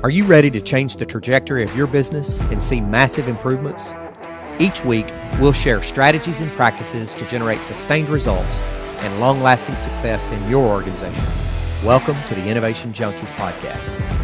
Are you ready to change the trajectory of your business and see massive improvements? Each week, we'll share strategies and practices to generate sustained results and long-lasting success in your organization. Welcome to the Innovation Junkies podcast.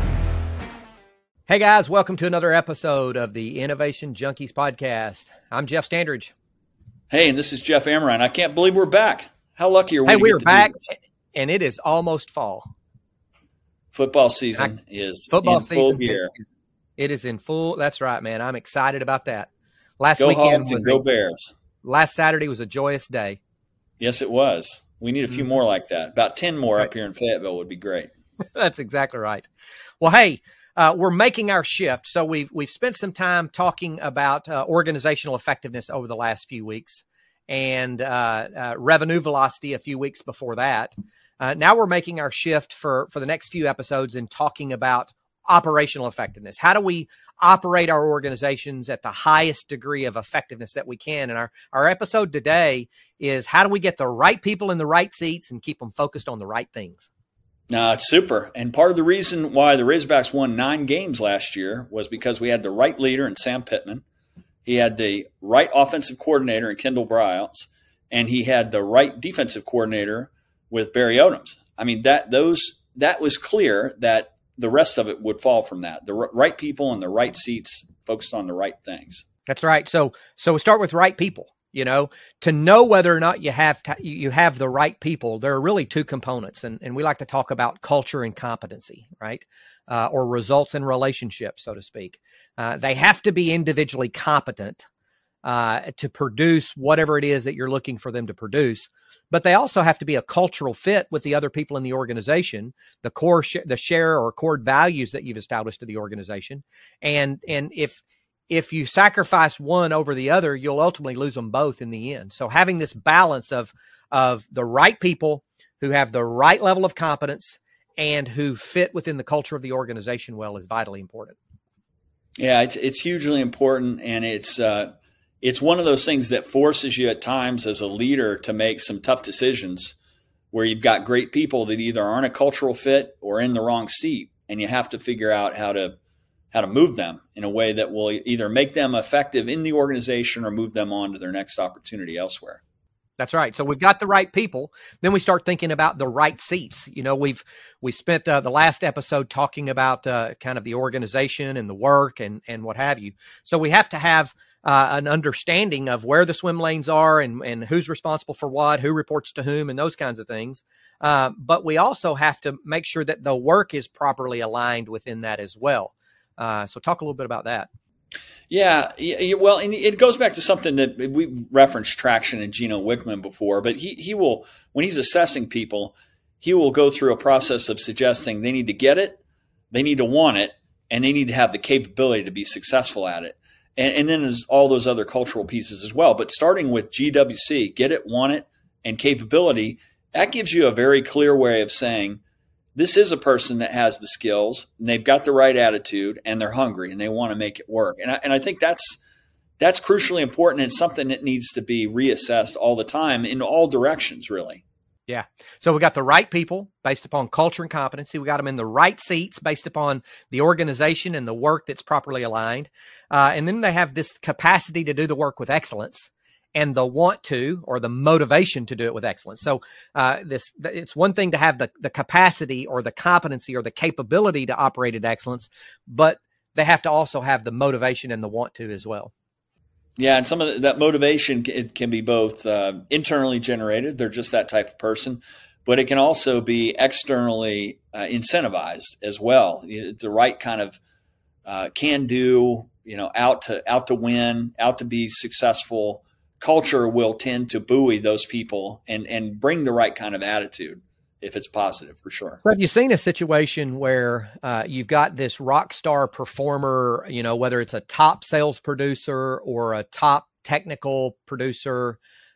Hey guys, welcome to another episode of the Innovation Junkies podcast. I'm Jeff Standridge. Hey, and this is Jeff Amrine. I can't believe we're back. How lucky are we? Hey, we are back, and it is almost fall. Football season is in full gear. It is in full. That's right, man. I'm excited about that. Last go weekend Hogs and go Bears. Last Saturday was a joyous day. Yes, it was. We need a few more like that. About 10 more up here in Fayetteville would be great. That's exactly right. Well, hey, we're making our shift. So we've spent some time talking about organizational effectiveness over the last few weeks and revenue velocity a few weeks before that. Now we're making our shift for the next few episodes and talking about operational effectiveness. How do we operate our organizations at the highest degree of effectiveness that we can? And our episode today is how do we get the right people in the right seats and keep them focused on the right things? No, it's super. And part of the reason why the Razorbacks won 9 games last year was because we had the right leader in Sam Pittman. He had the right offensive coordinator in Kendall Bryants, and he had the right defensive coordinator with Barry Odoms. I mean, that was clear that the rest of it would fall from that. The right people in the right seats, focused on the right things. That's right. So we start with right people. You know, to know whether or not you have the right people, there are really 2 components, and we like to talk about culture and competency, right? Or results and relationships, so to speak. They have to be individually competent to produce whatever it is that you're looking for them to produce. But they also have to be a cultural fit with the other people in the organization, the share or core values that you've established to the organization. And if you sacrifice one over the other, you'll ultimately lose them both in the end. So having this balance of the right people who have the right level of competence and who fit within the culture of the organization well is vitally important. Yeah, it's hugely important, and it's one of those things that forces you at times as a leader to make some tough decisions where you've got great people that either aren't a cultural fit or in the wrong seat, and you have to figure out how to move them in a way that will either make them effective in the organization or move them on to their next opportunity elsewhere. That's right. So we've got the right people. Then we start thinking about the right seats. You know, we spent the last episode talking about kind of the organization and the work and what have you. So we have to have an understanding of where the swim lanes are and who's responsible for what, who reports to whom, and those kinds of things. But we also have to make sure that the work is properly aligned within that as well. So talk a little bit about that. Yeah. Well, and it goes back to something that we referenced Traction and Gino Wickman before, but he will, when he's assessing people, he will go through a process of suggesting they need to get it, they need to want it, and they need to have the capability to be successful at it. And then there's all those other cultural pieces as well. But starting with GWC, get it, want it, and capability, that gives you a very clear way of saying, this is a person that has the skills and they've got the right attitude and they're hungry and they want to make it work. And I think that's crucially important. It's something that needs to be reassessed all the time in all directions, really. Yeah. So we got the right people based upon culture and competency. We got them in the right seats based upon the organization and the work that's properly aligned. And then they have this capacity to do the work with excellence and the want to, or the motivation to do it with excellence. So it's one thing to have the capacity or the competency or the capability to operate at excellence, but they have to also have the motivation and the want to as well. Yeah, and some of that motivation, it can be both internally generated. They're just that type of person, but it can also be externally incentivized as well. It's the right kind of can do, out to win, out to be successful. Culture will tend to buoy those people and bring the right kind of attitude if it's positive, for sure. Have you seen a situation where you've got this rock star performer, whether it's a top sales producer or a top technical producer,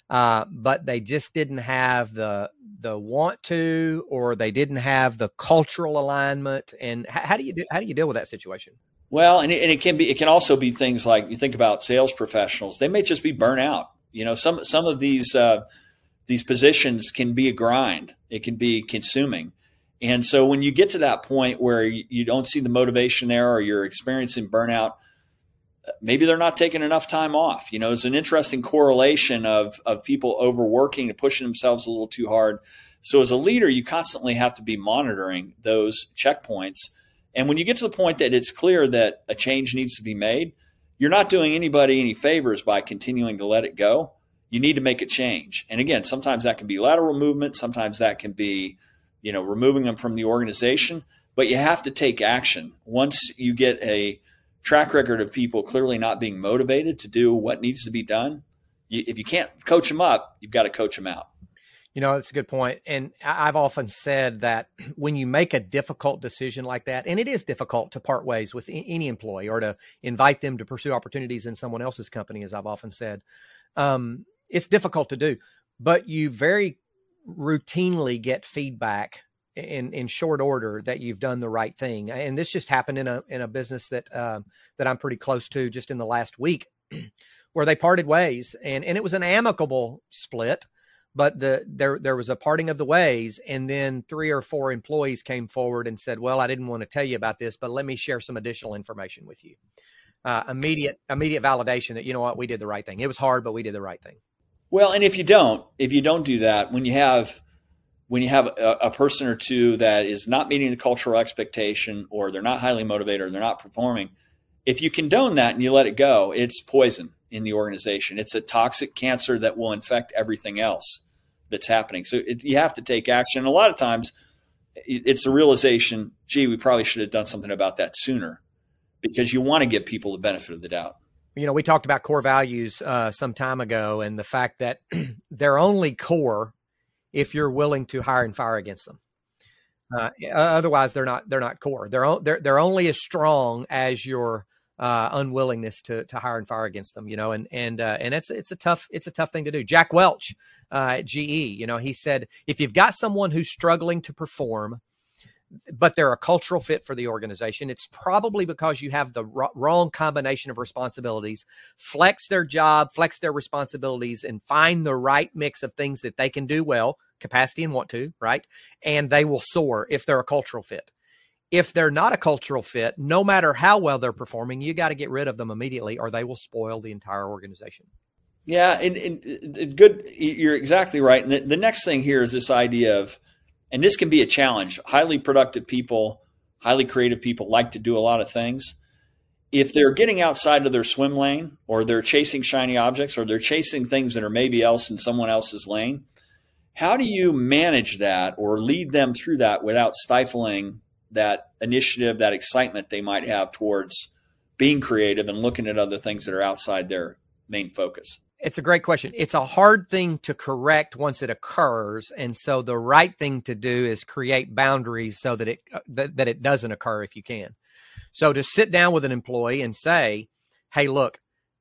but they just didn't have the want to, or they didn't have the cultural alignment? And how do you deal with that situation? Well, and it can also be things like, you think about sales professionals, they may just be burnt out. Some of these positions can be a grind. It can be consuming. And so when you get to that point where you don't see the motivation there, or you're experiencing burnout, maybe they're not taking enough time off. It's an interesting correlation of people overworking and pushing themselves a little too hard. So as a leader, you constantly have to be monitoring those checkpoints. And when you get to the point that it's clear that a change needs to be made, you're not doing anybody any favors by continuing to let it go. You need to make a change. And again, sometimes that can be lateral movement. Sometimes that can be, removing them from the organization. But you have to take action. Once you get a track record of people clearly not being motivated to do what needs to be done, if you can't coach them up, you've got to coach them out. That's a good point. And I've often said that when you make a difficult decision like that, and it is difficult to part ways with any employee or to invite them to pursue opportunities in someone else's company, as I've often said, it's difficult to do, but you very routinely get feedback in short order that you've done the right thing. And this just happened in a business that I'm pretty close to just in the last week, where they parted ways, and it was an amicable split. But there was a parting of the ways, and then 3 or 4 employees came forward and said, well, I didn't want to tell you about this, but let me share some additional information with you. Immediate validation that, we did the right thing. It was hard, but we did the right thing. Well, and if you don't do that, when you have a person or two that is not meeting the cultural expectation, or they're not highly motivated, or they're not performing, if you condone that and you let it go, it's poison in the organization. It's a toxic cancer that will infect everything else that's happening. So you have to take action. A lot of times it's a realization, gee, we probably should have done something about that sooner, because you want to give people the benefit of the doubt. We talked about core values some time ago, and the fact that they're only core if you're willing to hire and fire against them. Otherwise, they're not core. They're only as strong as your unwillingness to hire and fire against them. And it's a tough thing to do. Jack Welch at GE, he said, if you've got someone who's struggling to perform, but they're a cultural fit for the organization, it's probably because you have the wrong combination of responsibilities. Flex their job, flex their responsibilities, and find the right mix of things that they can do well, capacity and want to, right? And they will soar if they're a cultural fit. If they're not a cultural fit, no matter how well they're performing, you got to get rid of them immediately, or they will spoil the entire organization. Yeah, and good. You're exactly right. And the next thing here is this idea of, and this can be a challenge. Highly productive people, highly creative people like to do a lot of things. If they're getting outside of their swim lane, or they're chasing shiny objects, or they're chasing things that are maybe else in someone else's lane, how do you manage that or lead them through that without stifling that initiative, that excitement they might have towards being creative and looking at other things that are outside their main focus? It's a great question. It's a hard thing to correct once it occurs. And so the right thing to do is create boundaries so that it doesn't occur if you can. So to sit down with an employee and say, hey, look,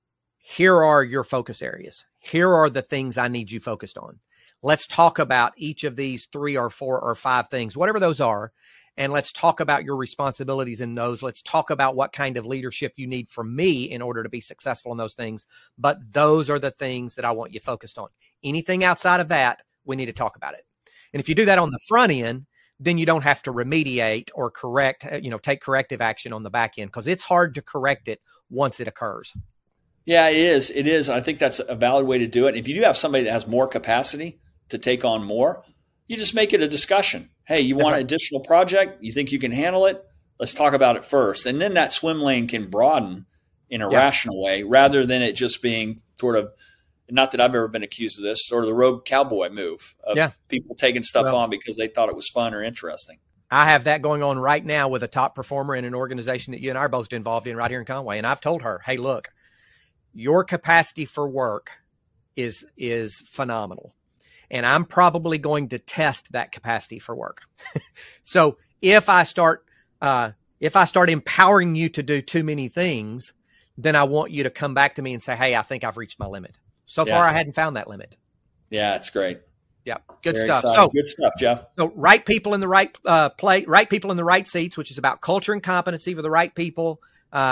here are your focus areas. Here are the things I need you focused on. Let's talk about each of these 3 or 4 or 5 things, whatever those are. And let's talk about your responsibilities in those. Let's talk about what kind of leadership you need from me in order to be successful in those things. But those are the things that I want you focused on. Anything outside of that, we need to talk about it. And if you do that on the front end, then you don't have to remediate or correct, take corrective action on the back end, because it's hard to correct it once it occurs. Yeah, it is. It is. I think that's a valid way to do it. And if you do have somebody that has more capacity to take on more, you just make it a discussion. Hey, you want an additional project? You think you can handle it? Let's talk about it first. And then that swim lane can broaden in a rational way, rather than it just being sort of, not that I've ever been accused of this, sort of the rogue cowboy move of people taking stuff on because they thought it was fun or interesting. I have that going on right now with a top performer in an organization that you and I are both involved in right here in Conway. And I've told her, hey, look, your capacity for work is phenomenal. And I'm probably going to test that capacity for work. So if I start empowering you to do too many things, then I want you to come back to me and say, hey, I think I've reached my limit. So far, I hadn't found that limit. Yeah, it's great. Yeah, good stuff. Exciting. So good stuff, Jeff. So right people in the right right people in the right seats, which is about culture and competency for the right people.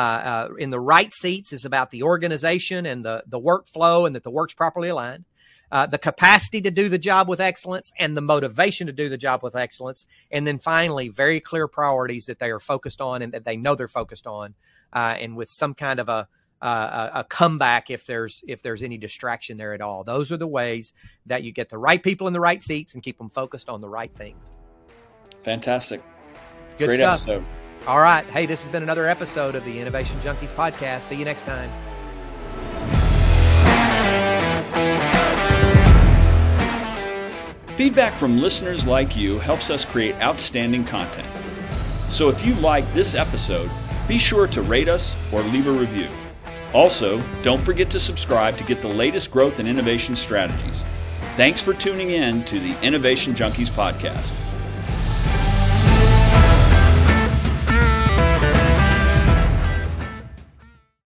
In the right seats is about the organization and the workflow, and that the work's properly aligned. the capacity to do the job with excellence and the motivation to do the job with excellence. And then finally, very clear priorities that they are focused on and that they know they're focused on, and with some kind of a comeback if there's any distraction there at all. Those are the ways that you get the right people in the right seats and keep them focused on the right things. Fantastic. Good Great stuff. episode. All right. Hey, this has been another episode of the Innovation Junkies podcast. See you next time. Feedback from listeners like you helps us create outstanding content. So if you like this episode, be sure to rate us or leave a review. Also, don't forget to subscribe to get the latest growth and innovation strategies. Thanks for tuning in to the Innovation Junkies podcast.